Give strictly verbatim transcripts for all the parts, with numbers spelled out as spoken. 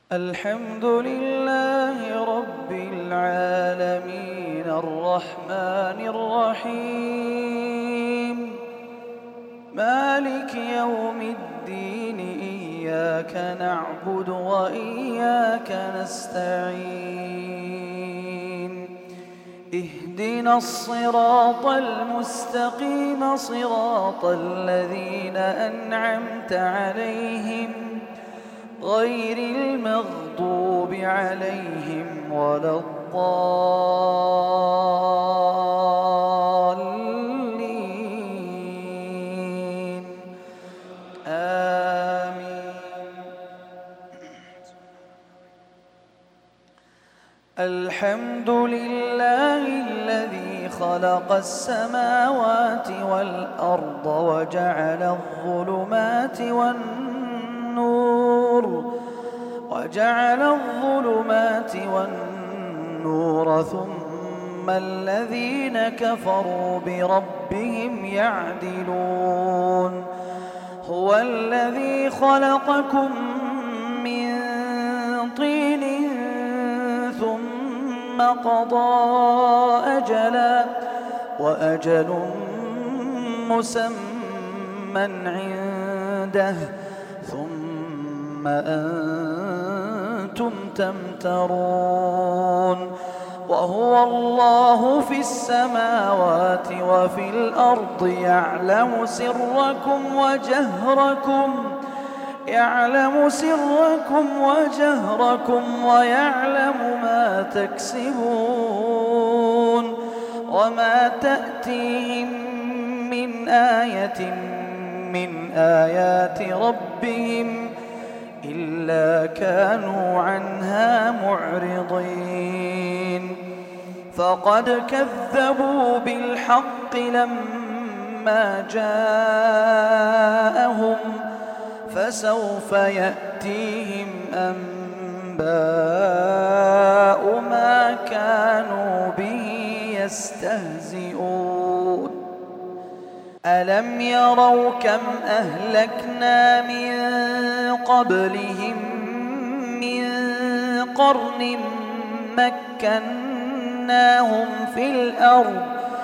الحمد لله رب العالمين الرحمن الرحيم مالك يوم الدين إياك نعبد وإياك نستعين اهدنا الصراط المستقيم صراط الذين أنعمت عليهم غير المغضوب عليهم ولا الضالين آمين. الحمد لله الذي خلق السماوات والأرض وجعل الظلمات والنور وجعل الظلمات والنور ثم الذين كفروا بربهم يعدلون هو الذي خلقكم من طين ثم قضى أجلا وأجل مسمى عنده ثم أنتم تمترون وهو الله في السماوات وفي الأرض يعلم سركم وجهركم يعلم سركم وجهركم ويعلم ما تكسبون وما تأتيهم من آية من آيات ربهم إلا كانوا عنها معرضين فقد كذبوا بالحق لما جاءهم فسوف يأتيهم أنباء ما كانوا به يستهزئون ألم يروا كم أهلكنا من قبلهم من قرن مكناهم في الأرض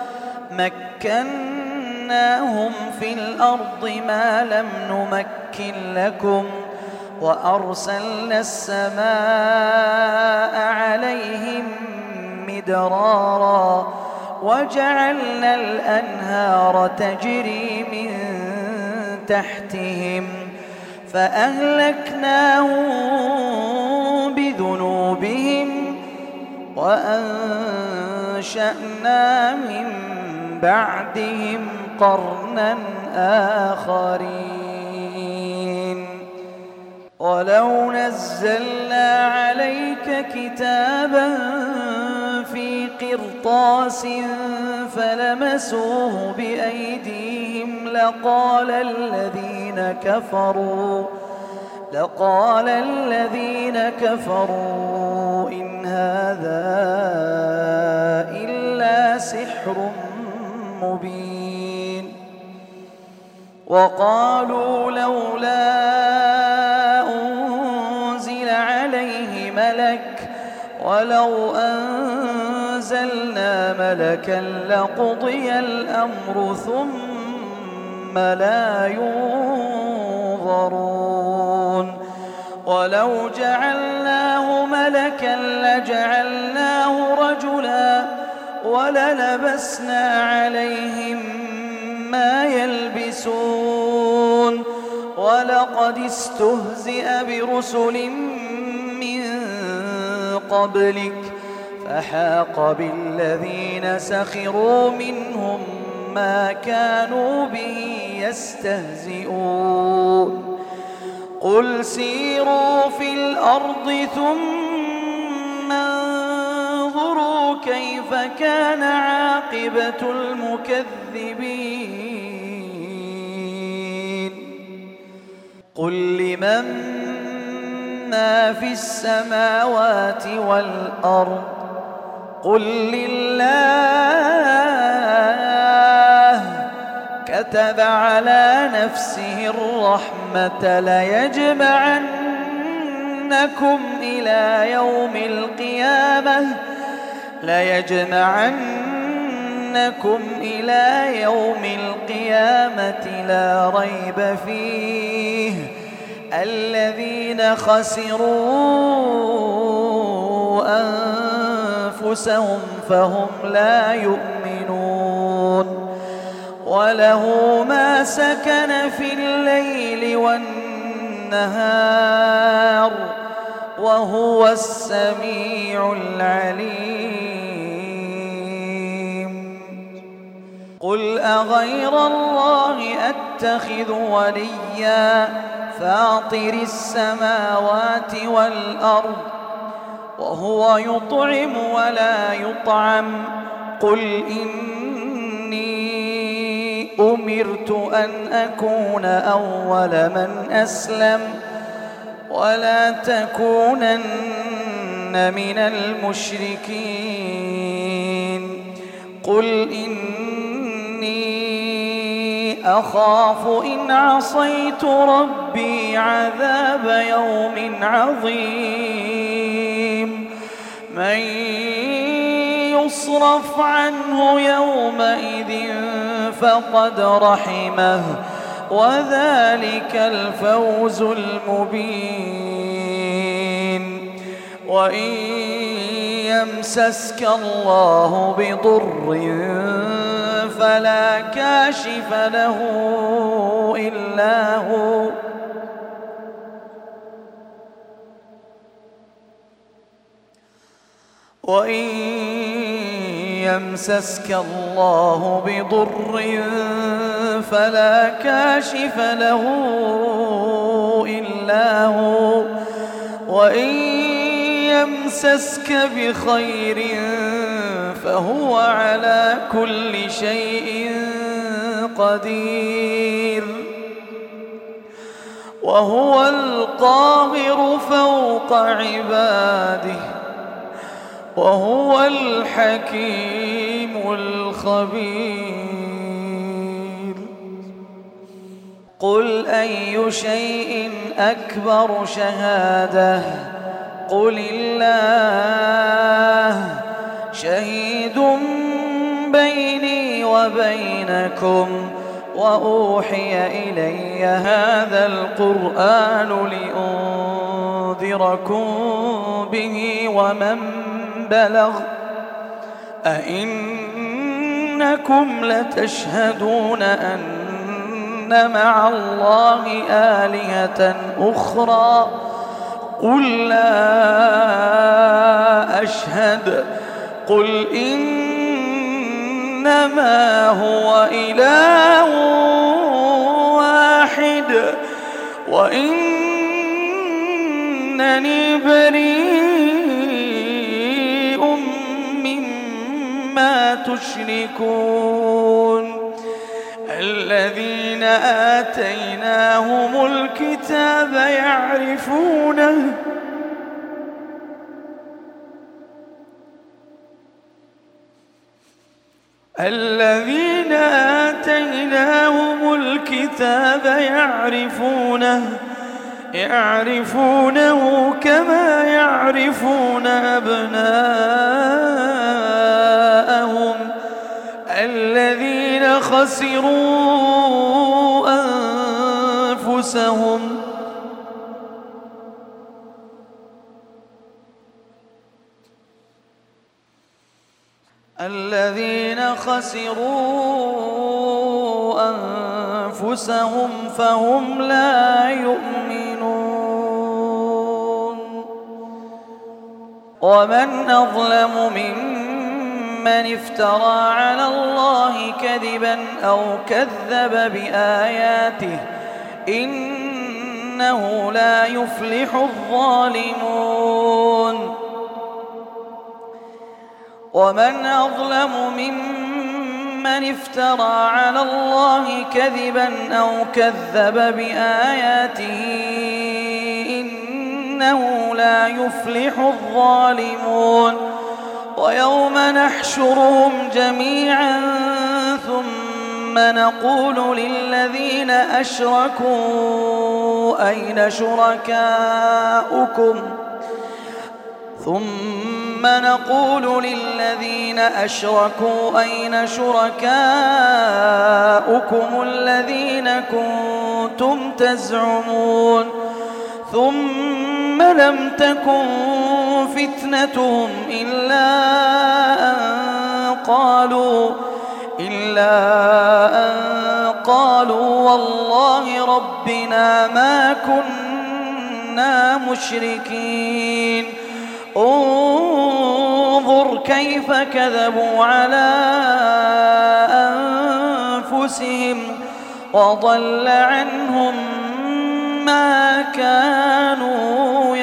مكناهم في الأرض ما لم نمكن لكم وأرسلنا السماء عليهم مدرارا وجعلنا الأنهار تجري من تحتهم فأهلكناهم بذنوبهم وأنشأنا من بعدهم قرنا آخرين ولو نزلنا عليك كتابا في قرطاس فلمسوه بأيديهم لقال الذين كفروا لقال الذين كفروا إن هذا إلا سحر مبين وقالوا لولا أنزل عليه ملك ولو أنزلنا ملكا لقضي الأمر ثم لا ينظرون ولو جعلناه ملكا لجعلناه رجلا وللبسنا عليهم ما يلبسون ولقد استهزئ برسل من قبلك فحاق بالذين سخروا منهم ما كانوا به يستهزئون قل سيروا في الأرض ثم انظروا كيف كان عاقبة المكذبين قل لمن ما في السماوات والأرض قل لله كتب على نفسه الرحمة ليجمعنكم ليجمعنكم إلى يوم القيامة ليجمعنكم إلى يوم القيامة لا ريب فيه الذين خسروا أنفسهم فهم لا يؤمنون وله ما سكن في الليل والنهار وهو السميع العليم قل أغير الله أتخذ وليا فاطر السماوات والأرض وهو يطعم ولا يطعم قل إني أمرت أن أكون أول من أسلم ولا تكونن من المشركين قل إني أخاف إن عصيت ربي عذاب يوم عظيم من يصرف عنه يومئذ فقد رحمه وذلك الفوز المبين وإن يمسسك الله بضر فلا كاشف له إلا هو وإن يمسسك الله بضر فلا كاشف له إلا هو وإن يمسسك بخير فهو على كل شيء قدير وهو القاهر فوق عباده وهو الحكيم الخبير قل أي شيء أكبر شهادة قل الله شهيد بيني وبينكم وأوحي إلي هذا القرآن لأنذركم به ومن بلغ أئنكم لتشهدون أن مع الله آلهة أخرى قل لا أشهد قل إنما هو إله واحد وإنني بريء مما تشركون الذين آتيناهم الكتاب يعرفونه الذين آتيناهم الكتاب يعرفونه يعرفونه كما يعرفون أبناءهم الذين خسروا أنفسهم الذين خسروا أنفسهم فهم لا يؤمنون ومن أظلم ممن افترى على الله كذبا أو كذب بآياته إنه لا يفلح الظالمون ومن أظلم ممن افترى على الله كذبا أو كذب بآياته إنه لا يفلح الظالمون ويوم نحشرهم جميعا ثم نقول للذين أشركوا أين شركاؤكم ثم نقول للذين أشركوا أين شركاؤكم الذين كنتم تزعمون ثم لم تكن فتنتهم إلا أن قالوا إلا أن قالوا والله ربنا ما كنا مشركين انظر كيف كذبوا على أنفسهم وضل عنهم ما كانوا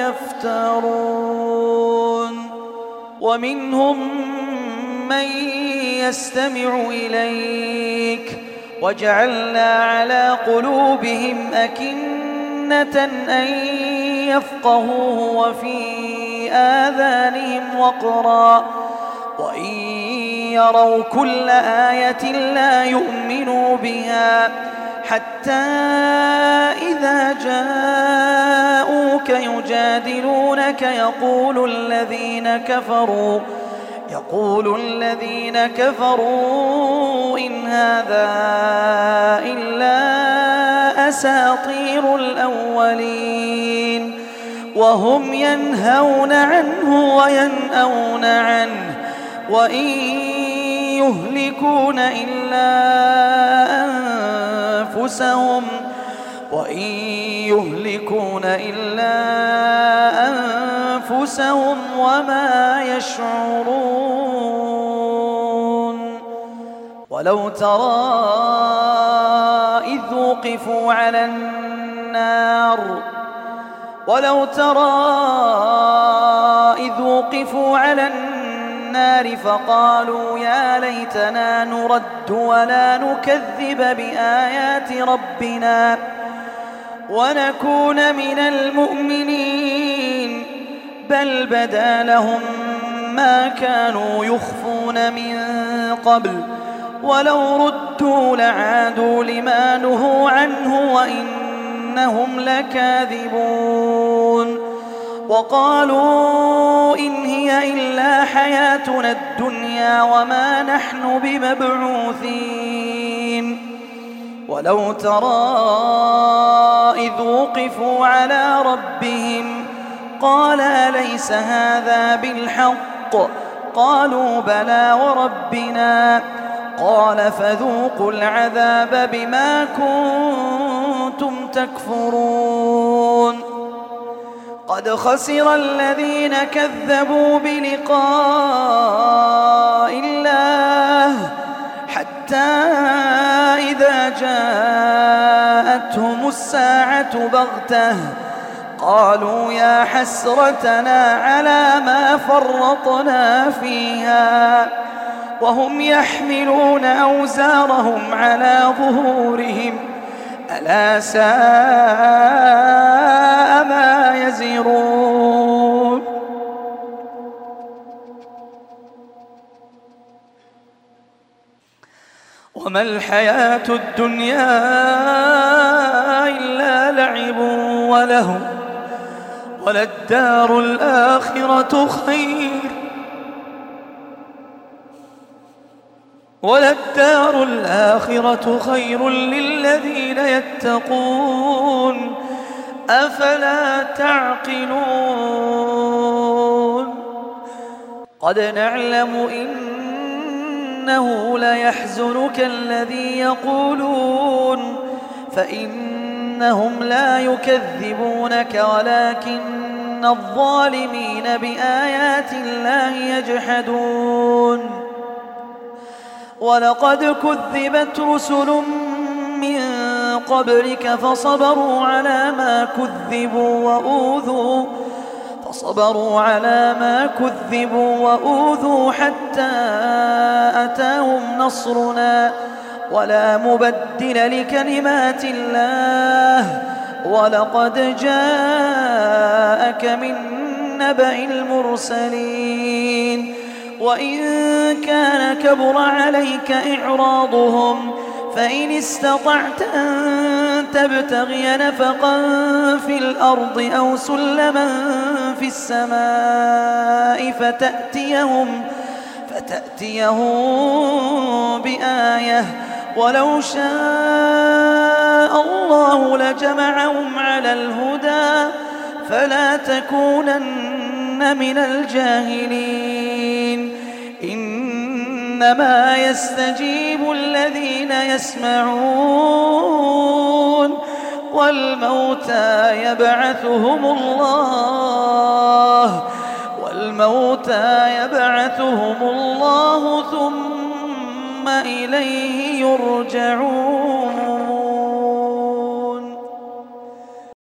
يفترون ومنهم من يستمع إليك وجعلنا على قلوبهم أكنة أن يفقهوه وفي آذانهم وقرا وإن يروا كل آية لا يؤمنوا بها حتى إذا جاءوك يجادلونك يقول الذين كفروا يقول الذين كفروا إن هذا إلا أساطير الأولين وهم ينهون عنه وينأون عنه وإن يهلكون إلا أنفسهم وإن يهلكون إلا أنفسهم وما يشعرون ولو ترى إذ وقفوا على النار ولو ترى إذ وقفوا على النار فقالوا يا ليتنا نرد ولا نكذب بآيات ربنا ونكون من المؤمنين بل بدا لهم ما كانوا يخفون من قبل ولو ردوا لعادوا لما نهوا عنه وإنهم لكاذبون وقالوا إن هي إلا حياتنا الدنيا وما نحن بمبعوثين ولو ترى إذ وقفوا على ربهم قال أليس هذا بالحق قالوا بلى وربنا قال فذوقوا العذاب بما كنتم تكفرون قد خسر الذين كذبوا بلقاء الله حتى إذا جاءتهم الساعة بغتة قالوا يا حسرتنا على ما فرطنا فيها وهم يحملون أوزارهم على ظهورهم ألا ساء ما يزرون وما الحياة الدنيا إلا لعب ولهو وللدار الآخرة خير وللدار الآخرة خير للذين يتقون أفلا تعقلون قد نعلم إنه ليحزنك الذي يقولون فإنهم لا يكذبونك ولكن الظالمين بآيات الله يجحدون ولقد كذبت رسل من قبلك فصبروا على ما كذبوا وأوذوا فصبروا على ما كذبوا وأوذوا حتى أتاهم نصرنا ولا مبدل لكلمات الله ولقد جاءك من نبأ المرسلين وإن كان كبر عليك إعراضهم فإن استطعت أن تبتغي نفقا في الأرض أو سلما في السماء فتأتيهم, فتأتيهم بآية ولو شاء الله لجمعهم على الهدى فلا تكونن من الجاهلين. إنما يستجيب الذين يسمعون والموتى يبعثهم الله والموتى يبعثهم الله ثم إليه يرجعون.